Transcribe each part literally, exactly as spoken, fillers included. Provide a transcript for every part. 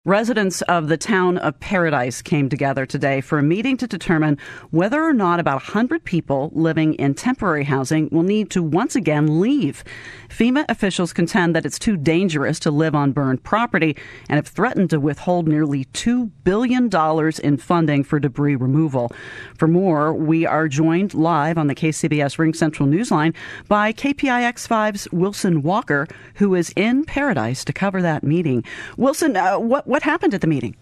Residents of the town of Paradise came together today for a meeting to determine whether or not about one hundred people living in temporary housing will need to once again leave. FEMA officials contend that it's too dangerous to live on burned property and have threatened to withhold nearly two billion dollars in funding for debris removal. For more, we are joined live on the K C B S Ring Central Newsline by K P I X five's Wilson Walker, who is in Paradise to cover that meeting. Wilson, uh, what What happened at the meeting?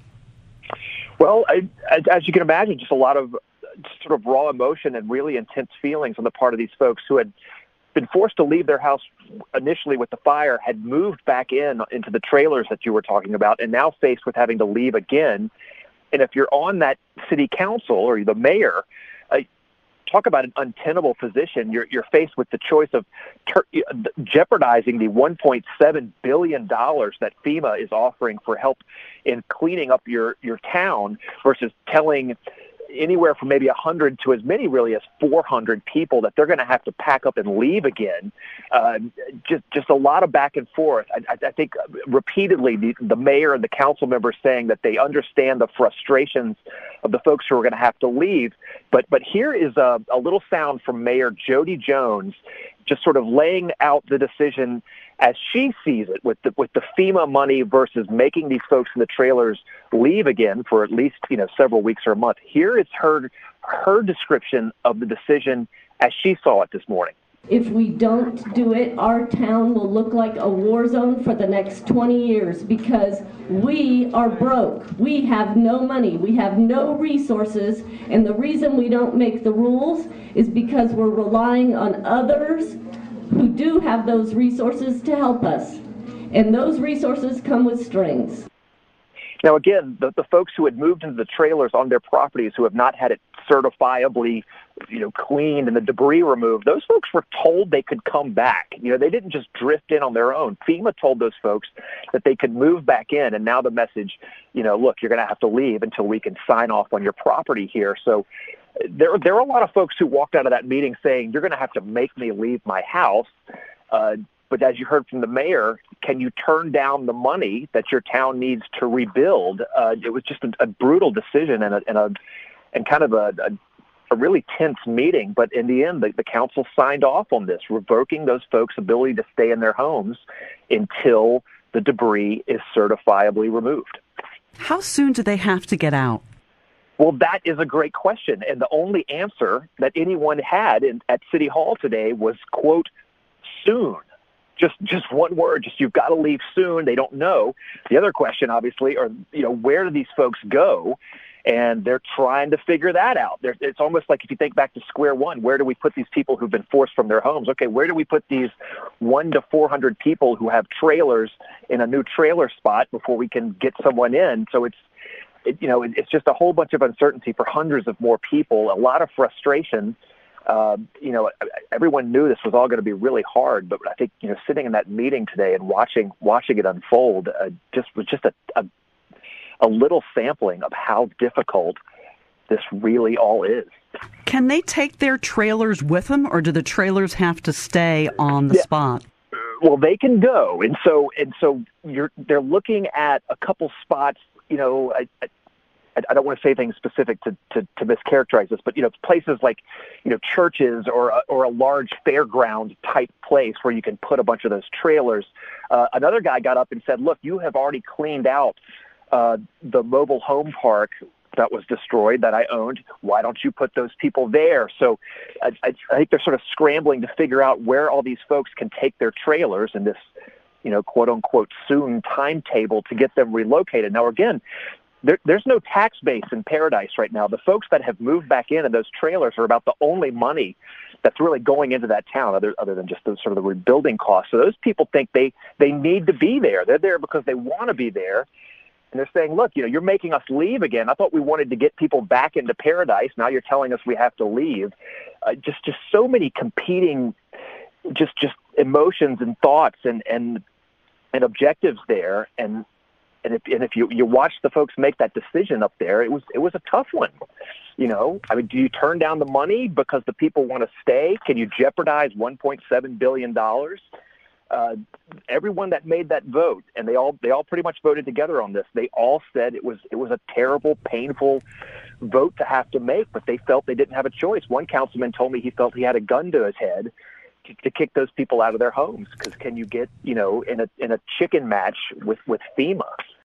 Well, I, as, as you can imagine, just a lot of sort of raw emotion and really intense feelings on the part of these folks who had been forced to leave their house initially with the fire, had moved back in into the trailers that you were talking about, and now faced with having to leave again. And if you're on that city council or the mayor, uh, talk about an untenable position. You're, you're faced with the choice of ter- jeopardizing the one point seven billion dollars that FEMA is offering for help in cleaning up your, your town versus telling anywhere from maybe one hundred to as many really as four hundred people that they're going to have to pack up and leave again. Uh, just just a lot of back and forth. I, I think repeatedly the, the mayor and the council members saying that they understand the frustrations of the folks who are going to have to leave. But but here is a, a little sound from Mayor Jody Jones, just sort of laying out the decision as she sees it with the with the FEMA money versus making these folks in the trailers leave again for at least, you know, several weeks or a month. Here is her her description of the decision as she saw it this morning. If we don't do it, our town will look like a war zone for the next twenty years because we are broke. We have no money. We have no resources. And the reason we don't make the rules is because we're relying on others who do have those resources to help us. And those resources come with strings. Now, again, the, the folks who had moved into the trailers on their properties who have not had it certifiably, you know, cleaned and the debris removed, those folks were told they could come back. You know, they didn't just drift in on their own. FEMA told those folks that they could move back in. And now the message, you know, look, you're going to have to leave until we can sign off on your property here. So there, there are a lot of folks who walked out of that meeting saying, you're going to have to make me leave my house. Uh, But as you heard from the mayor, can you turn down the money that your town needs to rebuild? Uh, it was just a, a brutal decision and a, and a and kind of a, a, a really tense meeting. But in the end, the, the council signed off on this, revoking those folks' ability to stay in their homes until the debris is certifiably removed. How soon do they have to get out? Well, that is a great question. And the only answer that anyone had in, at City Hall today was, quote, soon. Just just one word, just you've got to leave soon. They don't know. The other question, obviously, are, you know, where do these folks go? And they're trying to figure that out. They're, it's almost like if you think back to square one, where do we put these people who've been forced from their homes? Okay, where do we put these one to four hundred people who have trailers in a new trailer spot before we can get someone in? So it's, it, you know, it, it's just a whole bunch of uncertainty for hundreds of more people, a lot of frustration. Uh, you know, everyone knew this was all going to be really hard, but I think, you know, sitting in that meeting today and watching watching it unfold uh, just was just a, a a little sampling of how difficult this really all is. Can they take their trailers with them, or do the trailers have to stay on the yeah. spot? Well, they can go, and so and so you're they're looking at a couple spots. You know, I, I, I don't want to say things specific to, to, to mischaracterize this, but, you know, places like, you know, churches or a, or a large fairground type place where you can put a bunch of those trailers. Uh, another guy got up and said, look, you have already cleaned out uh, the mobile home park that was destroyed that I owned. Why don't you put those people there? So I, I, I think they're sort of scrambling to figure out where all these folks can take their trailers in this, you know, quote unquote, soon timetable to get them relocated. Now, again, There, there's no tax base in Paradise right now. The folks that have moved back in and those trailers are about the only money that's really going into that town, other other than just the sort of the rebuilding costs. So those people think they they need to be there. They're there because they want to be there, and they're saying, "Look, you know, you're making us leave again. I thought we wanted to get people back into Paradise. Now you're telling us we have to leave." Uh, just just so many competing, just just emotions and thoughts and and and objectives there, and. And if, and if you, you watch the folks make that decision up there, it was it was a tough one. You know, I mean, do you turn down the money because the people want to stay? Can you jeopardize one point seven billion dollars? uh, everyone that made that vote, and they all they all pretty much voted together on this. They all said it was it was a terrible, painful vote to have to make, but they felt they didn't have a choice. One councilman told me he felt he had a gun to his head to, to kick those people out of their homes, because can you get, you know, in a in a chicken match with with FEMA?